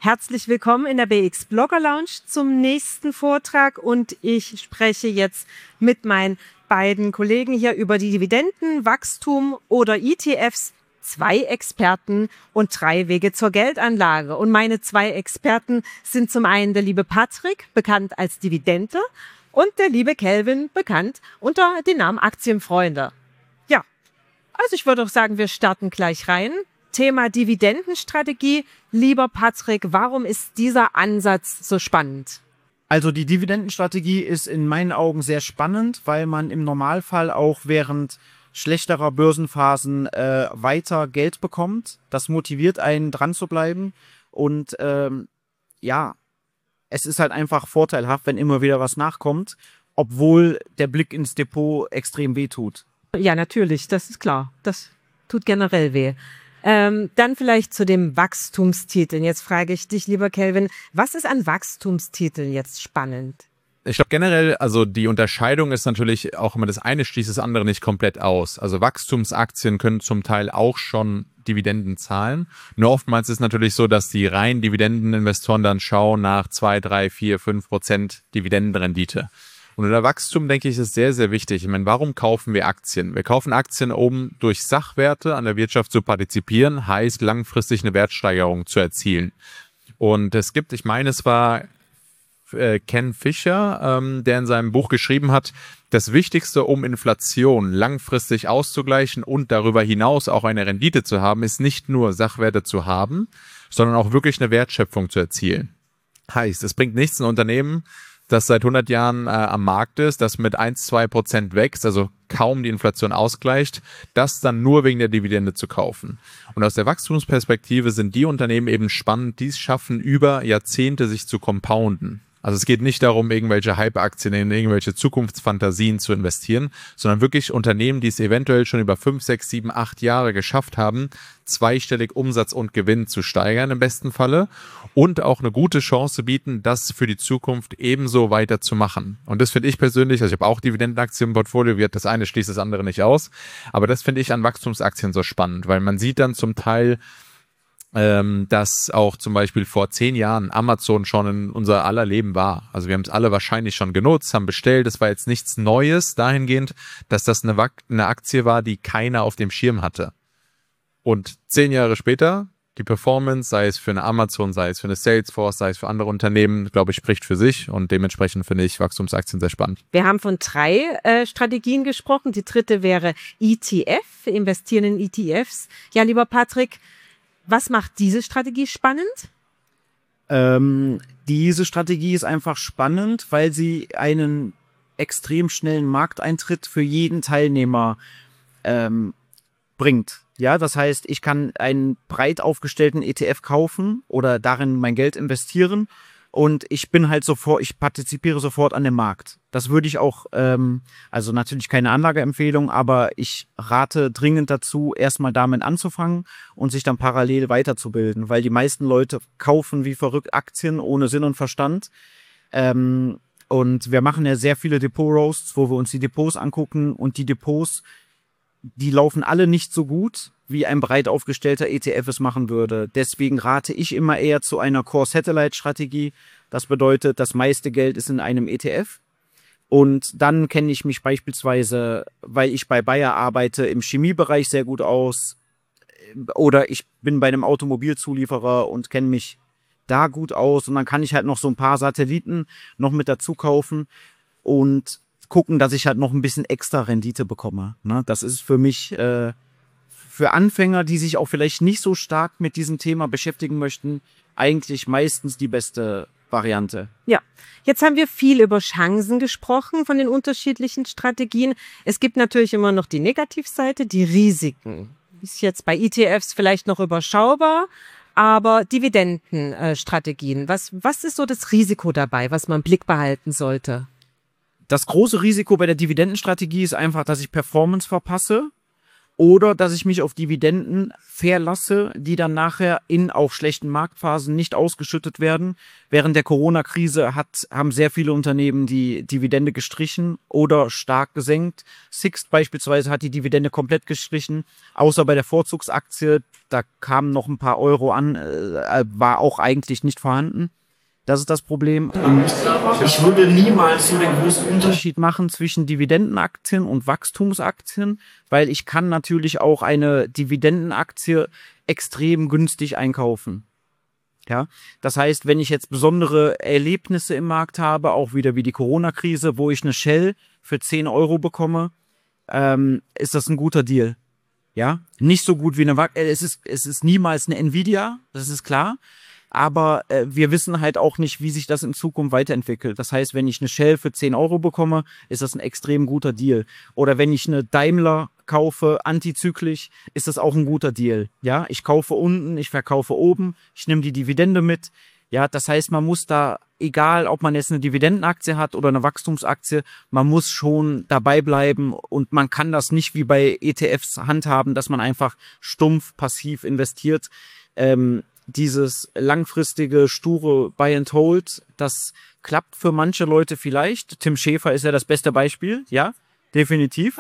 Herzlich willkommen in der BX Blogger Lounge zum nächsten Vortrag und ich spreche jetzt mit meinen beiden Kollegen hier über die Dividenden, Wachstum oder ETFs. 2 Experten und 3 Wege zur Geldanlage. Und meine 2 Experten sind zum einen der liebe Patrick, bekannt als Dividende, und der liebe Kelvin, bekannt unter dem Namen Aktienfreunde. Ja, also ich würde auch sagen, wir starten gleich rein. Thema Dividendenstrategie. Lieber Patrick, warum ist dieser Ansatz so spannend? Also die Dividendenstrategie ist in meinen Augen sehr spannend, weil man im Normalfall auch während schlechterer Börsenphasen weiter Geld bekommt. Das motiviert einen, dran zu bleiben. Und es ist halt einfach vorteilhaft, wenn immer wieder was nachkommt, obwohl der Blick ins Depot extrem weh tut. Ja, natürlich, das ist klar. Das tut generell weh. Dann vielleicht zu den Wachstumstiteln. Jetzt frage ich dich, lieber Kelvin, was ist an Wachstumstiteln jetzt spannend? Ich glaube generell, also die Unterscheidung ist natürlich auch immer, das eine schließt das andere nicht komplett aus. Also Wachstumsaktien können zum Teil auch schon Dividenden zahlen. Nur oftmals ist es natürlich so, dass die reinen Dividendeninvestoren dann schauen nach 2, 3, 4, 5% Dividendenrendite. Und unter Wachstum, denke ich, ist sehr, sehr wichtig. Ich meine, warum kaufen wir Aktien? Wir kaufen Aktien, um durch Sachwerte an der Wirtschaft zu partizipieren, heißt langfristig eine Wertsteigerung zu erzielen. Und es gibt, ich meine, es war Ken Fisher, der in seinem Buch geschrieben hat, das Wichtigste, um Inflation langfristig auszugleichen und darüber hinaus auch eine Rendite zu haben, ist nicht nur Sachwerte zu haben, sondern auch wirklich eine Wertschöpfung zu erzielen. Heißt, es bringt nichts, ein Unternehmen, das seit 100 Jahren am Markt ist, das mit 1-2% wächst, also kaum die Inflation ausgleicht, das dann nur wegen der Dividende zu kaufen. Und aus der Wachstumsperspektive sind die Unternehmen eben spannend, die es schaffen, über Jahrzehnte sich zu compounden. Also es geht nicht darum, irgendwelche Hype-Aktien in irgendwelche Zukunftsfantasien zu investieren, sondern wirklich Unternehmen, die es eventuell schon über 5, 6, 7, 8 Jahre geschafft haben, zweistellig Umsatz und Gewinn zu steigern im besten Falle und auch eine gute Chance bieten, das für die Zukunft ebenso weiterzumachen. Und das finde ich persönlich, also ich habe auch Dividendenaktien im Portfolio, das eine schließt das andere nicht aus, aber das finde ich an Wachstumsaktien so spannend, weil man sieht dann zum Teil, dass auch zum Beispiel vor 10 Jahren Amazon schon in unser aller Leben war. Also wir haben es alle wahrscheinlich schon genutzt, haben bestellt. Es war jetzt nichts Neues dahingehend, dass das eine Aktie war, die keiner auf dem Schirm hatte. Und 10 Jahre später, die Performance, sei es für eine Amazon, sei es für eine Salesforce, sei es für andere Unternehmen, glaube ich, spricht für sich. Und dementsprechend finde ich Wachstumsaktien sehr spannend. Wir haben von 3 Strategien gesprochen. Die dritte wäre ETF, investieren in ETFs. Ja, lieber Patrick, was macht diese Strategie spannend? Diese Strategie ist einfach spannend, weil sie einen extrem schnellen Markteintritt für jeden Teilnehmer bringt. Ja, das heißt, ich kann einen breit aufgestellten ETF kaufen oder darin mein Geld investieren und ich partizipiere sofort an dem Markt. Das würde ich auch, also natürlich keine Anlageempfehlung, aber ich rate dringend dazu, erstmal damit anzufangen und sich dann parallel weiterzubilden, weil die meisten Leute kaufen wie verrückt Aktien ohne Sinn und Verstand. Und wir machen ja sehr viele Depot-Roasts, wo wir uns die Depots angucken und die Depots, die laufen alle nicht so gut, wie ein breit aufgestellter ETF es machen würde. Deswegen rate ich immer eher zu einer Core-Satellite-Strategie. Das bedeutet, das meiste Geld ist in einem ETF. Und dann kenne ich mich beispielsweise, weil ich bei Bayer arbeite, im Chemiebereich sehr gut aus. Oder ich bin bei einem Automobilzulieferer und kenne mich da gut aus. Und dann kann ich halt noch so ein paar Satelliten noch mit dazu kaufen und gucken, dass ich halt noch ein bisschen extra Rendite bekomme. Ne? Das ist für mich, für Anfänger, die sich auch vielleicht nicht so stark mit diesem Thema beschäftigen möchten, eigentlich meistens die beste Variante. Ja, jetzt haben wir viel über Chancen gesprochen von den unterschiedlichen Strategien. Es gibt natürlich immer noch die Negativseite, die Risiken. Ist jetzt bei ETFs vielleicht noch überschaubar, aber Dividendenstrategien. Was ist so das Risiko dabei, was man im Blick behalten sollte? Das große Risiko bei der Dividendenstrategie ist einfach, dass ich Performance verpasse. Oder dass ich mich auf Dividenden verlasse, die dann nachher in auch schlechten Marktphasen nicht ausgeschüttet werden. Während der Corona-Krise haben sehr viele Unternehmen die Dividende gestrichen oder stark gesenkt. Sixt beispielsweise hat die Dividende komplett gestrichen, außer bei der Vorzugsaktie. Da kamen noch ein paar Euro an, war auch eigentlich nicht vorhanden. Das ist das Problem. Ich würde niemals so den großen Unterschied machen zwischen Dividendenaktien und Wachstumsaktien, weil ich kann natürlich auch eine Dividendenaktie extrem günstig einkaufen. Ja, das heißt, wenn ich jetzt besondere Erlebnisse im Markt habe, auch wieder wie die Corona-Krise, wo ich eine Shell für 10 Euro bekomme, ist das ein guter Deal. Ja, nicht so gut wie eine es ist niemals eine Nvidia, das ist klar. Aber wir wissen halt auch nicht, wie sich das in Zukunft weiterentwickelt. Das heißt, wenn ich eine Shell für 10 Euro bekomme, ist das ein extrem guter Deal. Oder wenn ich eine Daimler kaufe, antizyklisch, ist das auch ein guter Deal. Ja, ich kaufe unten, ich verkaufe oben, ich nehme die Dividende mit. Ja, das heißt, man muss da, egal ob man jetzt eine Dividendenaktie hat oder eine Wachstumsaktie, man muss schon dabei bleiben und man kann das nicht wie bei ETFs handhaben, dass man einfach stumpf passiv investiert. Dieses langfristige, sture Buy and Hold, das klappt für manche Leute vielleicht. Tim Schäfer ist ja das beste Beispiel, ja, definitiv.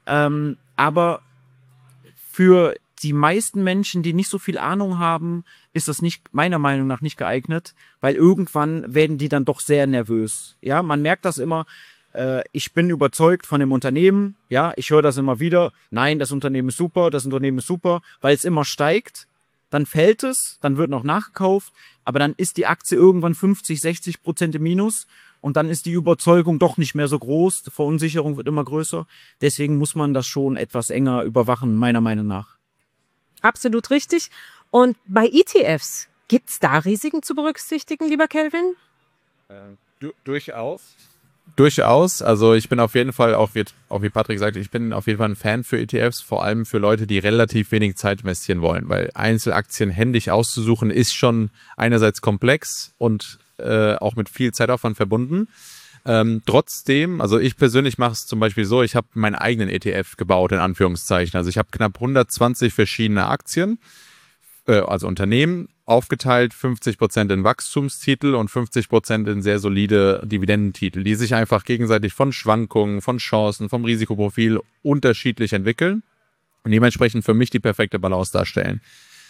Aber für die meisten Menschen, die nicht so viel Ahnung haben, ist das nicht, meiner Meinung nach, nicht geeignet, weil irgendwann werden die dann doch sehr nervös. Ja, man merkt das immer. Ich bin überzeugt von dem Unternehmen. Ja, ich höre das immer wieder. Nein, das Unternehmen ist super, weil es immer steigt. Dann fällt es, dann wird noch nachgekauft, aber dann ist die Aktie irgendwann 50-60% im Minus und dann ist die Überzeugung doch nicht mehr so groß, die Verunsicherung wird immer größer. Deswegen muss man das schon etwas enger überwachen, meiner Meinung nach. Absolut richtig. Und bei ETFs, gibt es da Risiken zu berücksichtigen, lieber Kelvin? Durchaus. Durchaus. Also ich bin auf jeden Fall, auch wie Patrick sagte, ich bin auf jeden Fall ein Fan für ETFs, vor allem für Leute, die relativ wenig Zeit investieren wollen, weil Einzelaktien händisch auszusuchen ist schon einerseits komplex und auch mit viel Zeitaufwand verbunden. Trotzdem, also ich persönlich mache es zum Beispiel so, ich habe meinen eigenen ETF gebaut, in Anführungszeichen. Also ich habe knapp 120 verschiedene Aktien, also Unternehmen, aufgeteilt 50% in Wachstumstitel und 50% in sehr solide Dividendentitel, die sich einfach gegenseitig von Schwankungen, von Chancen, vom Risikoprofil unterschiedlich entwickeln und dementsprechend für mich die perfekte Balance darstellen.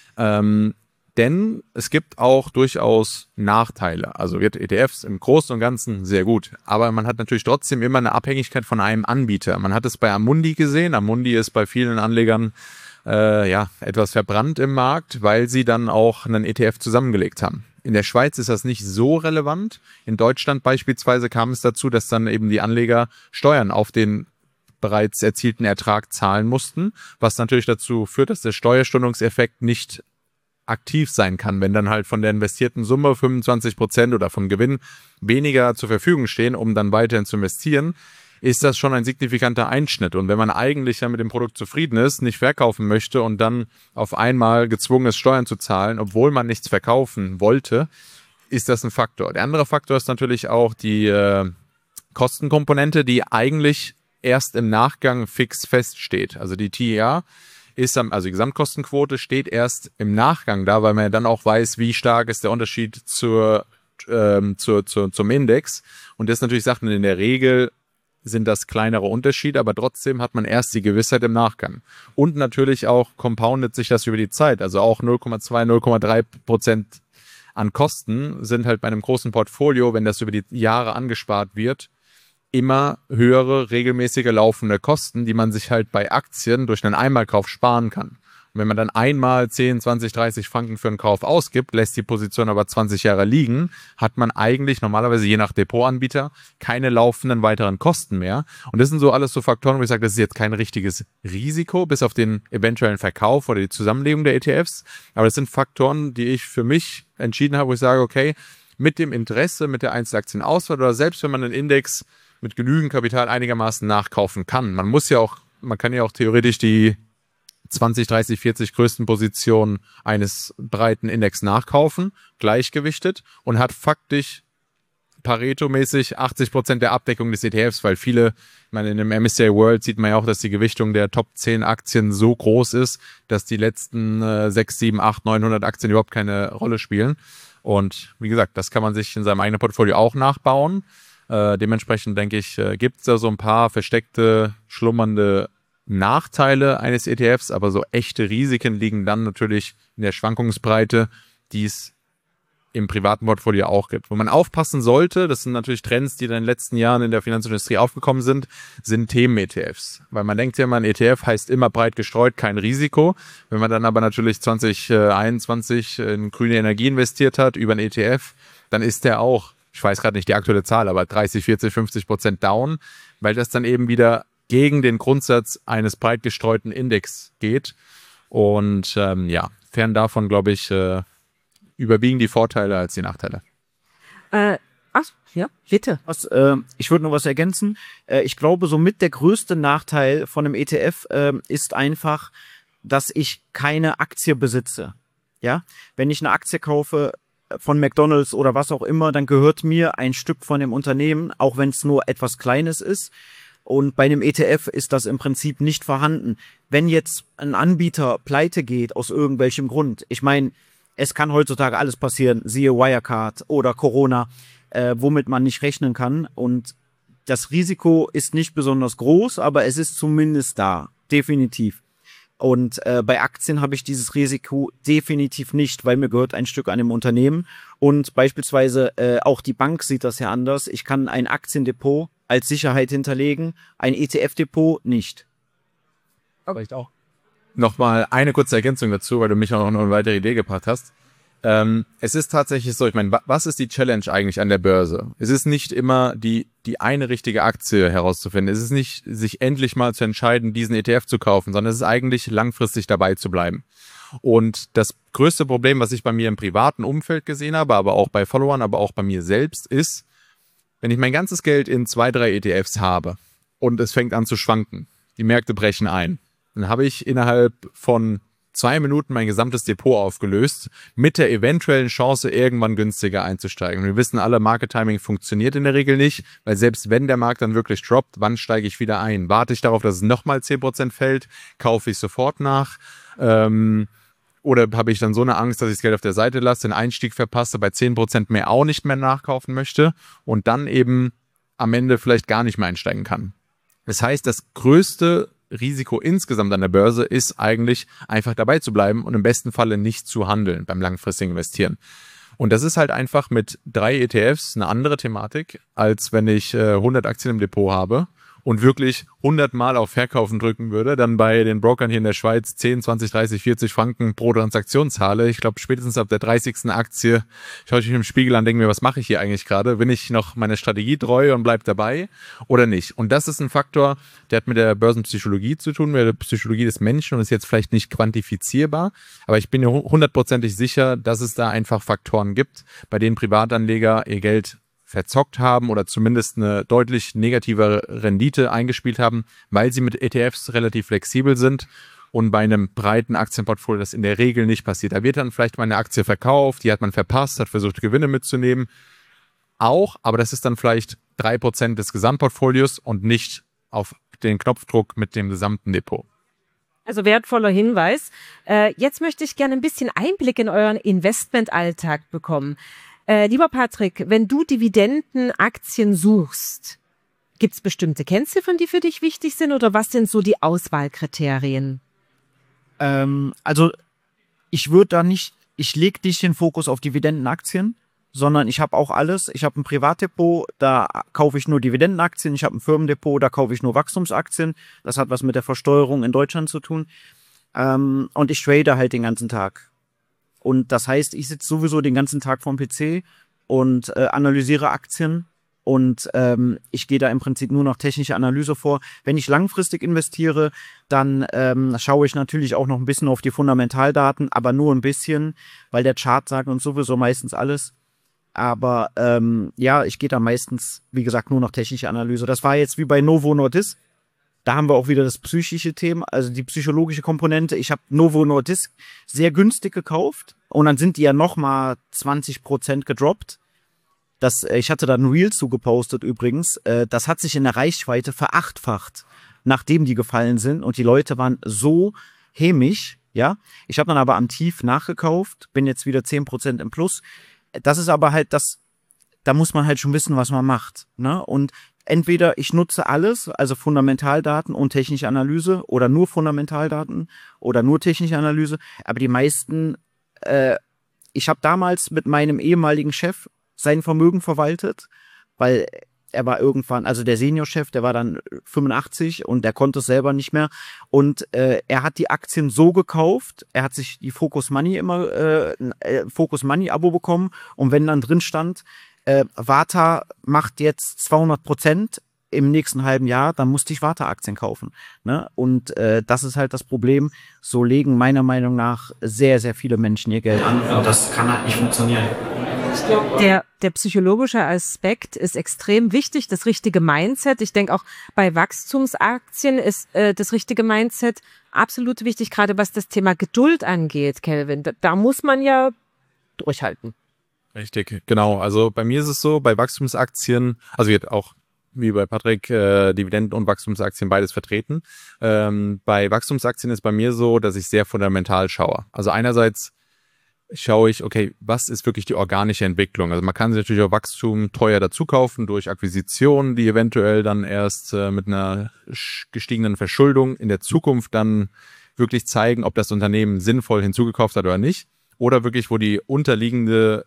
Denn es gibt auch durchaus Nachteile. Also wird ETFs im Großen und Ganzen sehr gut, aber man hat natürlich trotzdem immer eine Abhängigkeit von einem Anbieter. Man hat es bei Amundi gesehen. Amundi ist bei vielen Anlegern etwas verbrannt im Markt, weil sie dann auch einen ETF zusammengelegt haben. In der Schweiz ist das nicht so relevant. In Deutschland beispielsweise kam es dazu, dass dann eben die Anleger Steuern auf den bereits erzielten Ertrag zahlen mussten, was natürlich dazu führt, dass der Steuerstundungseffekt nicht aktiv sein kann, wenn dann halt von der investierten Summe 25% oder vom Gewinn weniger zur Verfügung stehen, um dann weiterhin zu investieren, ist das schon ein signifikanter Einschnitt. Und wenn man eigentlich ja mit dem Produkt zufrieden ist, nicht verkaufen möchte und dann auf einmal gezwungen ist, Steuern zu zahlen, obwohl man nichts verkaufen wollte, ist das ein Faktor. Der andere Faktor ist natürlich auch die Kostenkomponente, die eigentlich erst im Nachgang fix feststeht. Also die TER also die Gesamtkostenquote steht erst im Nachgang da, weil man ja dann auch weiß, wie stark ist der Unterschied zum Index. Und das natürlich sagt man in der Regel, sind das kleinere Unterschiede, aber trotzdem hat man erst die Gewissheit im Nachgang. Und natürlich auch compoundet sich das über die Zeit. Also auch 0,2, 0,3% an Kosten sind halt bei einem großen Portfolio, wenn das über die Jahre angespart wird, immer höhere, regelmäßige laufende Kosten, die man sich halt bei Aktien durch einen Einmalkauf sparen kann. Und wenn man dann einmal 10, 20, 30 Franken für einen Kauf ausgibt, lässt die Position aber 20 Jahre liegen, hat man eigentlich normalerweise je nach Depotanbieter keine laufenden weiteren Kosten mehr. Und das sind so alles so Faktoren, wo ich sage, das ist jetzt kein richtiges Risiko, bis auf den eventuellen Verkauf oder die Zusammenlegung der ETFs. Aber das sind Faktoren, die ich für mich entschieden habe, wo ich sage, okay, mit dem Interesse, mit der Einzelaktienauswahl oder selbst wenn man einen Index mit genügend Kapital einigermaßen nachkaufen kann. Man kann ja auch theoretisch die 20, 30, 40 größten Positionen eines breiten Index nachkaufen, gleichgewichtet und hat faktisch Pareto-mäßig 80% der Abdeckung des ETFs, weil viele, ich meine, in dem MSCI World sieht man ja auch, dass die Gewichtung der Top 10 Aktien so groß ist, dass die letzten 6, 7, 8, 900 Aktien überhaupt keine Rolle spielen. Und wie gesagt, das kann man sich in seinem eigenen Portfolio auch nachbauen. Dementsprechend denke ich, gibt es da so ein paar versteckte, schlummernde Nachteile eines ETFs, aber so echte Risiken liegen dann natürlich in der Schwankungsbreite, die es im privaten Portfolio auch gibt. Wo man aufpassen sollte, das sind natürlich Trends, die in den letzten Jahren in der Finanzindustrie aufgekommen sind Themen-ETFs. Weil man denkt ja immer, ein ETF heißt immer breit gestreut, kein Risiko. Wenn man dann aber natürlich 2021 in grüne Energie investiert hat über einen ETF, dann ist der auch, ich weiß gerade nicht die aktuelle Zahl, aber 30, 40, 50% down, weil das dann eben wieder gegen den Grundsatz eines breit gestreuten Index geht. Und fern davon, glaube ich, überwiegen die Vorteile als die Nachteile. Ja, bitte. Ich würde noch was ergänzen. Ich glaube, somit der größte Nachteil von einem ETF ist einfach, dass ich keine Aktie besitze. Ja, wenn ich eine Aktie kaufe von McDonald's oder was auch immer, dann gehört mir ein Stück von dem Unternehmen, auch wenn es nur etwas Kleines ist. Und bei einem ETF ist das im Prinzip nicht vorhanden. Wenn jetzt ein Anbieter pleite geht aus irgendwelchem Grund, ich meine, es kann heutzutage alles passieren, siehe Wirecard oder Corona, womit man nicht rechnen kann. Und das Risiko ist nicht besonders groß, aber es ist zumindest da, definitiv. Und bei Aktien habe ich dieses Risiko definitiv nicht, weil mir gehört ein Stück an dem Unternehmen. Und beispielsweise auch die Bank sieht das ja anders. Ich kann ein Aktiendepot als Sicherheit hinterlegen, ein ETF-Depot nicht. Vielleicht auch. Nochmal eine kurze Ergänzung dazu, weil du mich auch noch eine weitere Idee gebracht hast. Es ist tatsächlich so, ich meine, was ist die Challenge eigentlich an der Börse? Es ist nicht immer die eine richtige Aktie herauszufinden. Es ist nicht, sich endlich mal zu entscheiden, diesen ETF zu kaufen, sondern es ist eigentlich langfristig dabei zu bleiben. Und das größte Problem, was ich bei mir im privaten Umfeld gesehen habe, aber auch bei Followern, aber auch bei mir selbst, ist, wenn ich mein ganzes Geld in 2, 3 ETFs habe und es fängt an zu schwanken, die Märkte brechen ein, dann habe ich innerhalb von 2 Minuten mein gesamtes Depot aufgelöst, mit der eventuellen Chance, irgendwann günstiger einzusteigen. Und wir wissen alle, Market Timing funktioniert in der Regel nicht, weil selbst wenn der Markt dann wirklich droppt, wann steige ich wieder ein? Warte ich darauf, dass es nochmal 10% fällt? Kaufe ich sofort nach? Oder habe ich dann so eine Angst, dass ich das Geld auf der Seite lasse, den Einstieg verpasse, bei 10% mehr auch nicht mehr nachkaufen möchte und dann eben am Ende vielleicht gar nicht mehr einsteigen kann? Das heißt, das größte Risiko insgesamt an der Börse ist eigentlich einfach dabei zu bleiben und im besten Falle nicht zu handeln beim langfristigen Investieren. Und das ist halt einfach mit 3 ETFs eine andere Thematik, als wenn ich 100 Aktien im Depot habe und wirklich 100 Mal auf Verkaufen drücken würde, dann bei den Brokern hier in der Schweiz 10, 20, 30, 40 Franken pro Transaktion zahle. Ich glaube, spätestens ab der 30. Aktie schaue ich mich im Spiegel an, denke mir, was mache ich hier eigentlich gerade? Bin ich noch meiner Strategie treu und bleibe dabei oder nicht? Und das ist ein Faktor, der hat mit der Börsenpsychologie zu tun, mit der Psychologie des Menschen und ist jetzt vielleicht nicht quantifizierbar, aber ich bin mir hundertprozentig sicher, dass es da einfach Faktoren gibt, bei denen Privatanleger ihr Geld verzockt haben oder zumindest eine deutlich negativere Rendite eingespielt haben, weil sie mit ETFs relativ flexibel sind und bei einem breiten Aktienportfolio das in der Regel nicht passiert. Da wird dann vielleicht mal eine Aktie verkauft, die hat man verpasst, hat versucht, Gewinne mitzunehmen. Auch, aber das ist dann vielleicht 3% des Gesamtportfolios und nicht auf den Knopfdruck mit dem gesamten Depot. Also wertvoller Hinweis. Jetzt möchte ich gerne ein bisschen Einblick in euren Investmentalltag bekommen. Lieber Patrick, wenn du Dividendenaktien suchst, gibt es bestimmte Kennziffern, die für dich wichtig sind oder was sind so die Auswahlkriterien? Also ich lege nicht den Fokus auf Dividendenaktien, sondern ich habe auch alles. Ich habe ein Privatdepot, da kaufe ich nur Dividendenaktien. Ich habe ein Firmendepot, da kaufe ich nur Wachstumsaktien. Das hat was mit der Versteuerung in Deutschland zu tun. Und ich trade halt den ganzen Tag. Und das heißt, ich sitze sowieso den ganzen Tag vorm PC und analysiere Aktien und ich gehe da im Prinzip nur noch technische Analyse vor. Wenn ich langfristig investiere, dann schaue ich natürlich auch noch ein bisschen auf die Fundamentaldaten, aber nur ein bisschen, weil der Chart sagt uns sowieso meistens alles. Aber ja, ich gehe da meistens, wie gesagt, nur noch technische Analyse. Das war jetzt wie bei Novo Nordisk. Da haben wir auch wieder das psychische Thema, also die psychologische Komponente. Ich habe Novo Nordisk sehr günstig gekauft und dann sind die ja nochmal 20% gedroppt. ich hatte da ein Reel zugepostet übrigens, das hat sich in der Reichweite verachtfacht, nachdem die gefallen sind und die Leute waren so hämisch, ja. Ich habe dann aber am Tief nachgekauft, bin jetzt wieder 10% im Plus. Das ist aber halt da muss man halt schon wissen, was man macht, ne? Und entweder ich nutze alles, also Fundamentaldaten und technische Analyse oder nur Fundamentaldaten oder nur technische Analyse, aber die meisten, ich habe damals mit meinem ehemaligen Chef sein Vermögen verwaltet, weil er war irgendwann, also der Seniorchef, der war dann 85 und der konnte es selber nicht mehr. Und er hat die Aktien so gekauft, er hat sich die Focus Money Focus Money Abo bekommen und wenn dann drin stand, Varta macht jetzt 200% im nächsten halben Jahr, dann musste ich Varta-Aktien kaufen. Ne? Und das ist halt das Problem. So legen meiner Meinung nach sehr, sehr viele Menschen ihr Geld an. Und das kann halt nicht funktionieren. Ich glaube, der psychologische Aspekt ist extrem wichtig, das richtige Mindset. Ich denke auch bei Wachstumsaktien ist das richtige Mindset absolut wichtig, gerade was das Thema Geduld angeht, Kelvin. Da muss man ja durchhalten. Richtig, genau. Also bei mir ist es so, bei Wachstumsaktien, also jetzt auch wie bei Patrick, Dividenden- und Wachstumsaktien beides vertreten. Bei Wachstumsaktien ist bei mir so, dass ich sehr fundamental schaue. Also einerseits schaue ich, okay, was ist wirklich die organische Entwicklung? Also man kann sich natürlich auch Wachstum teuer dazu kaufen durch Akquisitionen, die eventuell dann erst mit einer gestiegenen Verschuldung in der Zukunft dann wirklich zeigen, ob das Unternehmen sinnvoll hinzugekauft hat oder nicht. Oder wirklich, wo die unterliegende,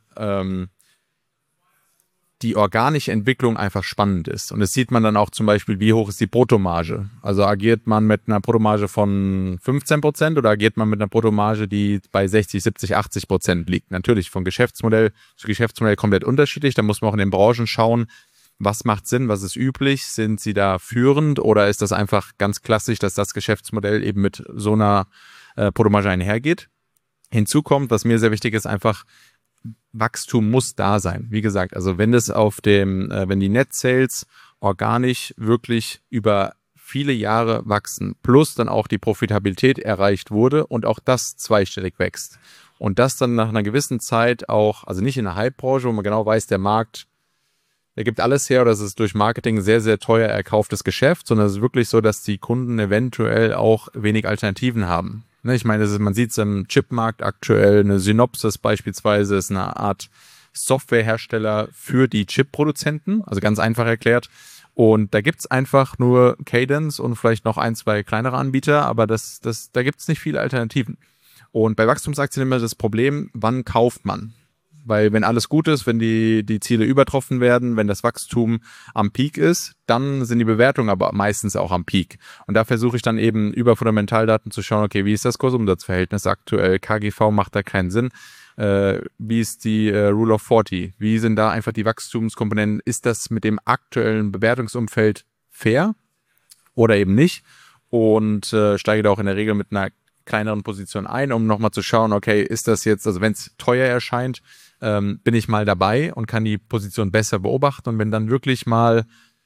die organische Entwicklung einfach spannend ist. Und das sieht man dann auch zum Beispiel, wie hoch ist die Bruttomarge. Also agiert man mit einer Bruttomarge von 15% oder agiert man mit einer Bruttomarge, die bei 60, 70, 80% liegt. Natürlich von Geschäftsmodell zu Geschäftsmodell komplett unterschiedlich. Da muss man auch in den Branchen schauen, was macht Sinn, was ist üblich, sind sie da führend oder ist das einfach ganz klassisch, dass das Geschäftsmodell eben mit so einer Bruttomarge einhergeht. Hinzu kommt, was mir sehr wichtig ist, einfach Wachstum muss da sein. Wie gesagt, also wenn das wenn die Net Sales organisch wirklich über viele Jahre wachsen, plus dann auch die Profitabilität erreicht wurde und auch das zweistellig wächst. Und das dann nach einer gewissen Zeit auch, also nicht in der Hype-Branche, wo man genau weiß, der Markt, der gibt alles her, oder es ist durch Marketing sehr, sehr teuer erkauftes Geschäft, sondern es ist wirklich so, dass die Kunden eventuell auch wenig Alternativen haben. Ich meine, man sieht es im Chipmarkt aktuell, eine Synopsys beispielsweise ist eine Art Softwarehersteller für die Chip-Produzenten, also ganz einfach erklärt. Und da gibt es einfach nur Cadence und vielleicht noch ein, zwei kleinere Anbieter, aber da gibt es nicht viele Alternativen. Und bei Wachstumsaktien immer das Problem, wann kauft man? Weil wenn alles gut ist, wenn die Ziele übertroffen werden, wenn das Wachstum am Peak ist, dann sind die Bewertungen aber meistens auch am Peak. Und da versuche ich dann eben über Fundamentaldaten zu schauen, okay, wie ist das Kursumsatzverhältnis aktuell? KGV macht da keinen Sinn. Wie ist die Rule of 40? Wie sind da einfach die Wachstumskomponenten? Ist das mit dem aktuellen Bewertungsumfeld fair oder eben nicht? Und steige da auch in der Regel mit einer kleineren Position ein, um nochmal zu schauen, okay, ist das jetzt, also wenn es teuer erscheint, bin ich mal dabei und kann die Position besser beobachten. Und wenn dann wirklich mal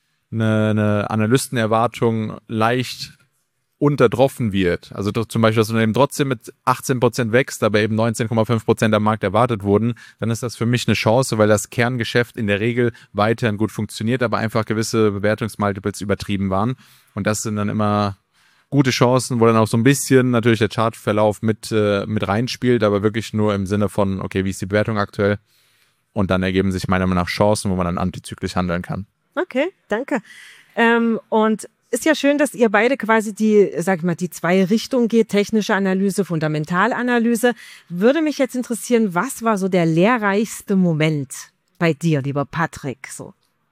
eine Analystenerwartung leicht untertroffen wird, also zum Beispiel das Unternehmen trotzdem mit 18% wächst, aber eben 19,5% am Markt erwartet wurden, dann ist das für mich eine Chance, weil das Kerngeschäft in der Regel weiterhin gut funktioniert, aber einfach gewisse Bewertungsmultiples übertrieben waren. Und das sind dann immer gute Chancen, wo dann auch so ein bisschen natürlich der Chartverlauf mit reinspielt, aber wirklich nur im Sinne von, okay, wie ist die Bewertung aktuell? Und dann ergeben sich meiner Meinung nach Chancen, wo man dann antizyklisch handeln kann. Okay, danke. Und ist ja schön, dass ihr beide quasi die zwei Richtungen geht, technische Analyse, Fundamentalanalyse. Würde mich jetzt interessieren, was war so der lehrreichste Moment bei dir, lieber Patrick? So.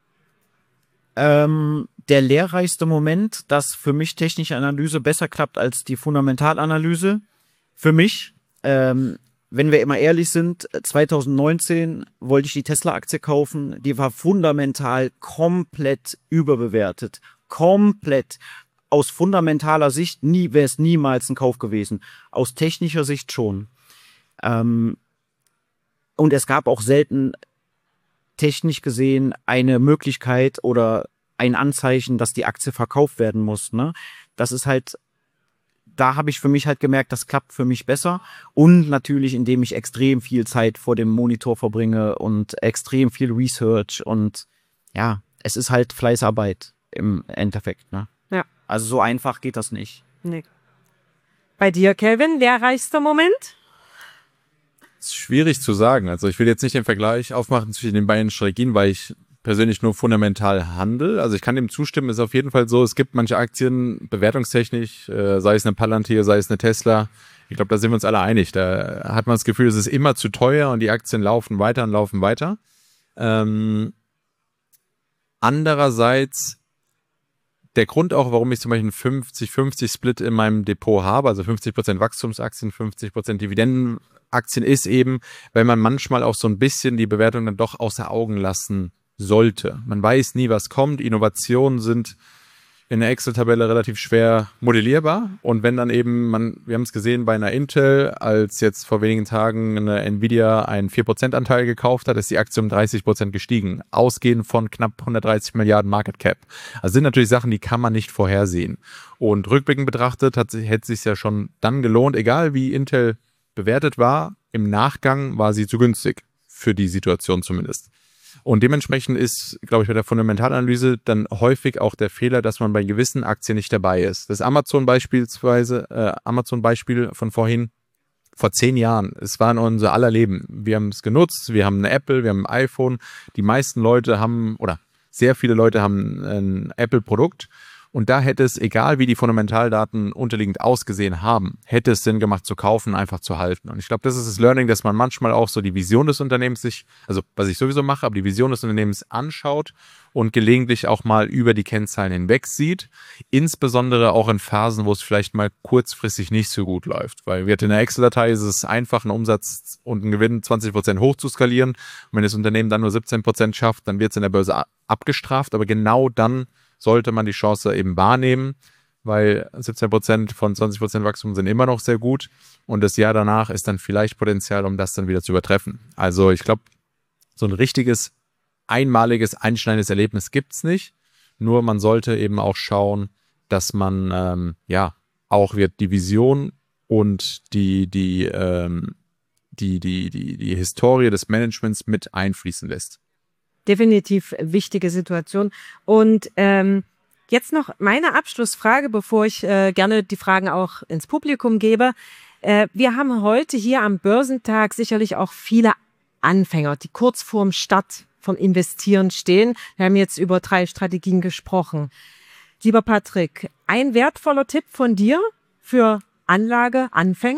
Der lehrreichste Moment, dass für mich technische Analyse besser klappt als die Fundamentalanalyse. Für mich, wenn wir immer ehrlich sind, 2019 wollte ich die Tesla-Aktie kaufen. Die war fundamental komplett überbewertet. Komplett. Aus fundamentaler Sicht wäre es niemals ein Kauf gewesen. Aus technischer Sicht schon. Und es gab auch selten technisch gesehen eine Möglichkeit oder ein Anzeichen, dass die Aktie verkauft werden muss. Ne? Das ist halt da habe ich für mich halt gemerkt, das klappt für mich besser. Und natürlich, indem ich extrem viel Zeit vor dem Monitor verbringe und extrem viel Research. Und ja, es ist halt Fleißarbeit im Endeffekt. Ne? Ja. Also so einfach geht das nicht. Nee. Bei dir, Kelvin, lehrreichster Moment? Ist schwierig zu sagen. Also ich will jetzt nicht den Vergleich aufmachen zwischen den beiden Strategien, weil ich persönlich nur fundamental handle. Also ich kann dem zustimmen, ist auf jeden Fall so, es gibt manche Aktien bewertungstechnisch, sei es eine Palantir, sei es eine Tesla. Ich glaube, da sind wir uns alle einig. Da hat man das Gefühl, es ist immer zu teuer und die Aktien laufen weiter und laufen weiter. Andererseits der Grund auch, warum ich zum Beispiel einen 50-50-Split in meinem Depot habe, also 50% Wachstumsaktien, 50% Dividendenaktien, ist eben, weil man manchmal auch so ein bisschen die Bewertung dann doch außer Augen lassen sollte. Man weiß nie, was kommt. Innovationen sind in der Excel-Tabelle relativ schwer modellierbar. Und wenn dann eben, wir haben es gesehen bei einer Intel, als jetzt vor wenigen Tagen eine Nvidia einen 4% Anteil gekauft hat, ist die Aktie um 30% gestiegen. Ausgehend von knapp 130 Milliarden Market Cap. Also sind natürlich Sachen, die kann man nicht vorhersehen. Und rückblickend betrachtet hätte es sich ja schon dann gelohnt, egal wie Intel bewertet war, im Nachgang war sie zu günstig. Für die Situation zumindest. Und dementsprechend ist, glaube ich, bei der Fundamentalanalyse dann häufig auch der Fehler, dass man bei gewissen Aktien nicht dabei ist. Das Amazon-Beispiel von vorhin, vor 10 Jahren, es war in unser aller Leben. Wir haben es genutzt, wir haben eine Apple, wir haben ein iPhone. Die meisten Leute haben, oder sehr viele Leute haben ein Apple-Produkt. Und da hätte es, egal wie die Fundamentaldaten unterliegend ausgesehen haben, hätte es Sinn gemacht zu kaufen, einfach zu halten. Und ich glaube, das ist das Learning, dass man manchmal auch so die Vision des Unternehmens also was ich sowieso mache, aber die Vision des Unternehmens anschaut und gelegentlich auch mal über die Kennzahlen hinweg sieht. Insbesondere auch in Phasen, wo es vielleicht mal kurzfristig nicht so gut läuft. Weil in der Excel-Datei ist es einfach, einen Umsatz und einen Gewinn 20% hoch zu skalieren. Und wenn das Unternehmen dann nur 17% schafft, dann wird es in der Börse abgestraft. Aber genau dann sollte man die Chance eben wahrnehmen, weil 17% von 20% Wachstum sind immer noch sehr gut und das Jahr danach ist dann vielleicht Potenzial, um das dann wieder zu übertreffen. Also ich glaube, so ein richtiges, einmaliges, einschneidendes Erlebnis gibt es nicht, nur man sollte eben auch schauen, dass man auch die Vision und die Historie des Managements mit einfließen lässt. Definitiv wichtige Situation. Und jetzt noch meine Abschlussfrage, bevor ich gerne die Fragen auch ins Publikum gebe. Wir haben heute hier am Börsentag sicherlich auch viele Anfänger, die kurz vorm Start vom Investieren stehen. Wir haben jetzt über 3 Strategien gesprochen. Lieber Patrick, ein wertvoller Tipp von dir für Anlageanfänger?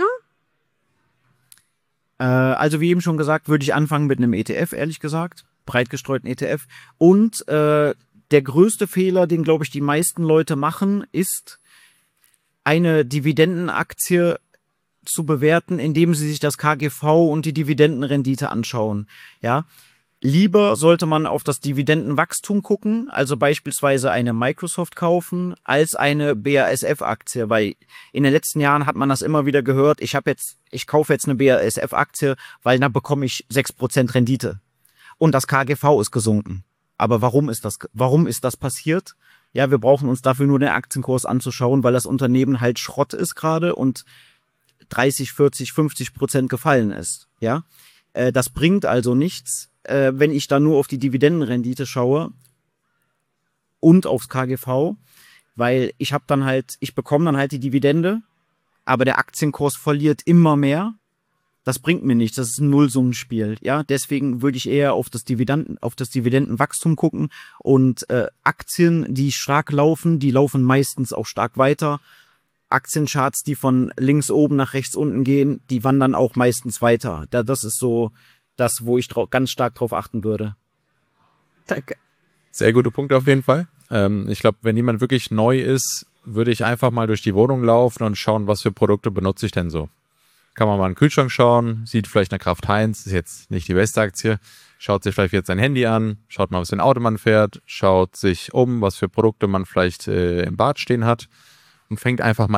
Also wie eben schon gesagt, würde ich anfangen mit einem ETF, ehrlich gesagt. Breit gestreuten ETF. Und der größte Fehler, den, glaube ich, die meisten Leute machen, ist, eine Dividendenaktie zu bewerten, indem sie sich das KGV und die Dividendenrendite anschauen. Ja, lieber sollte man auf das Dividendenwachstum gucken, also beispielsweise eine Microsoft kaufen, als eine BASF-Aktie, weil in den letzten Jahren hat man das immer wieder gehört, ich kaufe jetzt eine BASF-Aktie, weil da bekomme ich 6% Rendite. Und das KGV ist gesunken. Aber warum ist das passiert? Ja, wir brauchen uns dafür nur den Aktienkurs anzuschauen, weil das Unternehmen halt Schrott ist gerade und 30, 40, 50% gefallen ist. Ja, das bringt also nichts, wenn ich da nur auf die Dividendenrendite schaue und aufs KGV, weil ich bekomme dann halt die Dividende, aber der Aktienkurs verliert immer mehr. Das bringt mir nichts, das ist ein Nullsummenspiel. Ja, deswegen würde ich eher auf das Dividendenwachstum gucken und Aktien, die stark laufen, die laufen meistens auch stark weiter. Aktiencharts, die von links oben nach rechts unten gehen, die wandern auch meistens weiter. Das ist so das, wo ich ganz stark drauf achten würde. Danke. Sehr gute Punkte auf jeden Fall. Ich glaube, wenn jemand wirklich neu ist, würde ich einfach mal durch die Wohnung laufen und schauen, was für Produkte benutze ich denn so. Kann man mal in den Kühlschrank schauen, sieht vielleicht eine Kraft Heinz, ist jetzt nicht die beste Aktie, schaut sich vielleicht jetzt sein Handy an, schaut mal, was für ein Auto man fährt, schaut sich um, was für Produkte man vielleicht im Bad stehen hat und fängt einfach mal an.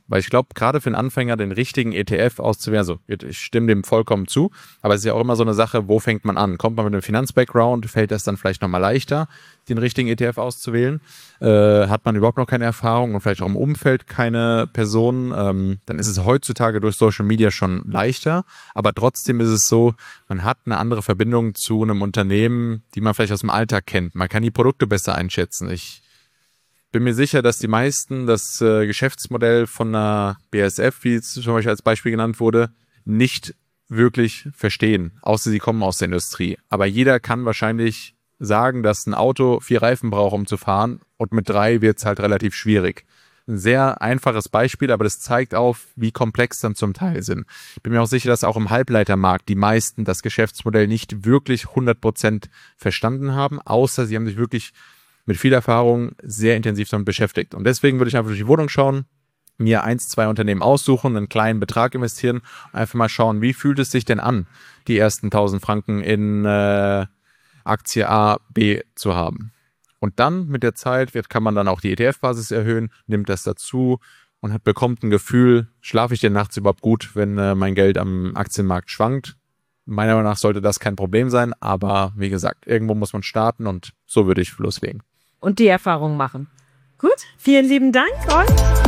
Weil ich glaube, gerade für einen Anfänger den richtigen ETF auszuwählen, also ich stimme dem vollkommen zu, aber es ist ja auch immer so eine Sache, wo fängt man an? Kommt man mit einem Finanz-Background, fällt das dann vielleicht nochmal leichter, den richtigen ETF auszuwählen? Hat man überhaupt noch keine Erfahrung und vielleicht auch im Umfeld keine Person? Dann ist es heutzutage durch Social Media schon leichter, aber trotzdem ist es so, man hat eine andere Verbindung zu einem Unternehmen, die man vielleicht aus dem Alltag kennt. Man kann die Produkte besser einschätzen. Ich bin mir sicher, dass die meisten das Geschäftsmodell von einer BASF, wie es zum Beispiel als Beispiel genannt wurde, nicht wirklich verstehen, außer sie kommen aus der Industrie. Aber jeder kann wahrscheinlich sagen, dass ein Auto 4 Reifen braucht, um zu fahren, und mit 3 wird es halt relativ schwierig. Ein sehr einfaches Beispiel, aber das zeigt auf, wie komplex dann zum Teil sind. Ich bin mir auch sicher, dass auch im Halbleitermarkt die meisten das Geschäftsmodell nicht wirklich 100% verstanden haben, außer sie haben sich wirklich mit viel Erfahrung sehr intensiv damit beschäftigt. Und deswegen würde ich einfach durch die Wohnung schauen, mir 1, 2 Unternehmen aussuchen, einen kleinen Betrag investieren und einfach mal schauen, wie fühlt es sich denn an, die ersten 1000 Franken in Aktie A, B zu haben. Und dann mit der Zeit kann man dann auch die ETF-Basis erhöhen, nimmt das dazu und bekommt ein Gefühl, schlafe ich denn nachts überhaupt gut, wenn mein Geld am Aktienmarkt schwankt. Meiner Meinung nach sollte das kein Problem sein, aber wie gesagt, irgendwo muss man starten und so würde ich loslegen. Und die Erfahrung machen. Gut, vielen lieben Dank und